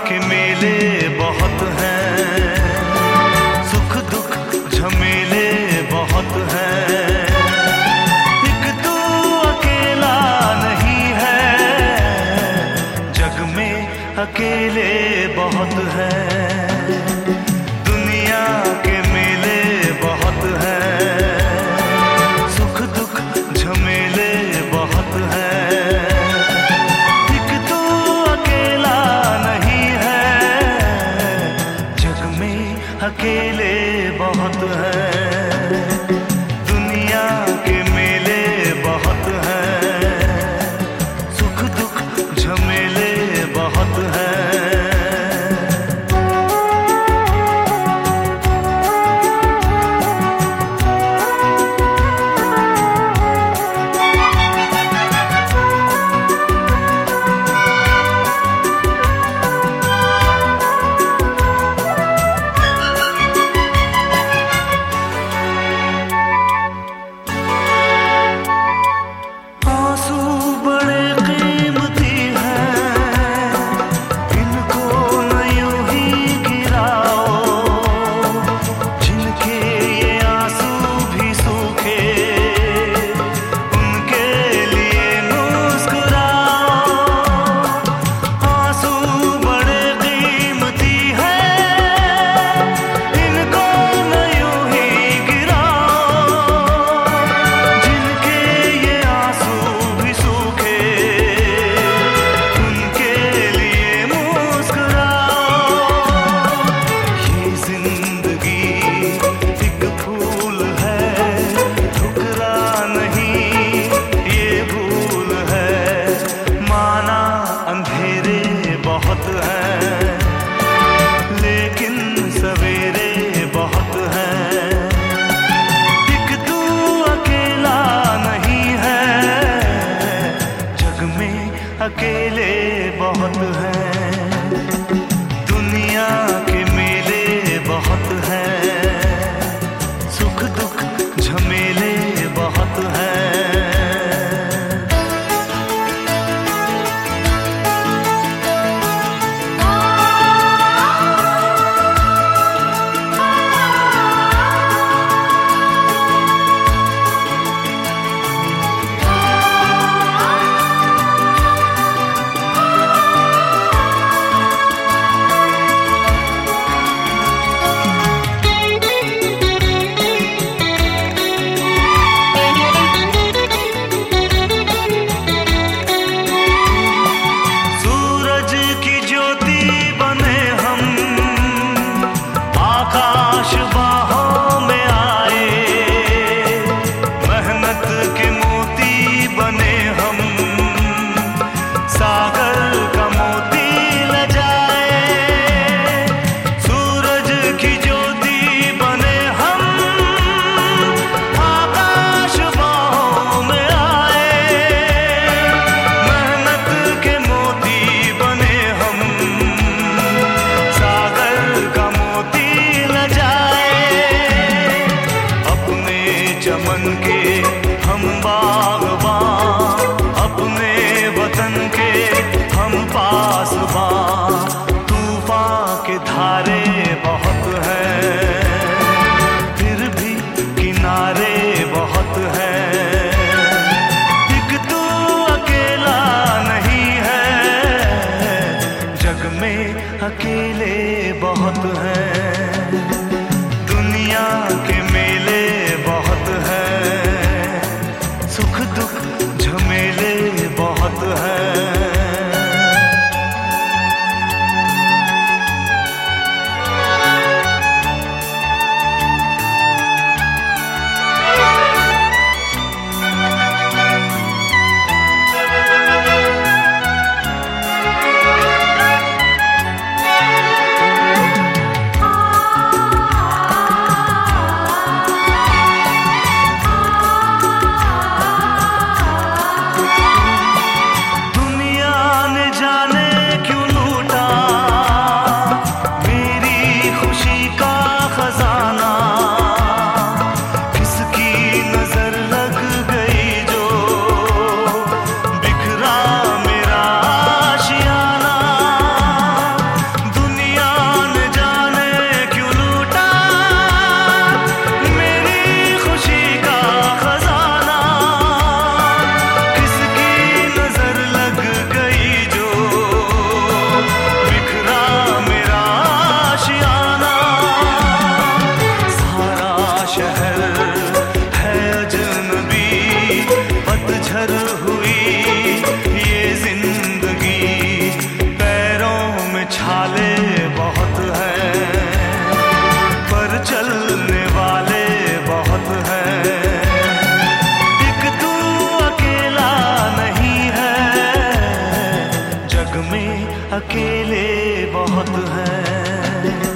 के मेले बहुत हैं, सुख दुख झमेले बहुत हैं, एक तू अकेला नहीं है, जग में अकेले बहुत हैं। दुनिया के मेले बहुत हैं, सुख दुख झमेले बहुत हैं, एक तू अकेला नहीं है, जग में अकेले बहुत हैं। दुनिया के मेले बहुत हैं, सुख दुख झमेले बहुत हैं। बहुत हैं, लेकिन सवेरे बहुत हैं, एक तू अकेला नहीं है, जग में अकेले बहुत हैं। दुनिया के मेले बहुत हैं, सुख दुख झमेले बहुत हैं। चमन के हम बागबां, अपने वतन के हम पासबां, तूफान के धारे बहुत हैं, फिर भी किनारे बहुत हैं, एक तू अकेला नहीं है, जग में अकेले बहुत हैं। दुनिया के मेले बहुत हैं, सुख दुख झमेले बहुत हैं। अकेले बहुत हैं।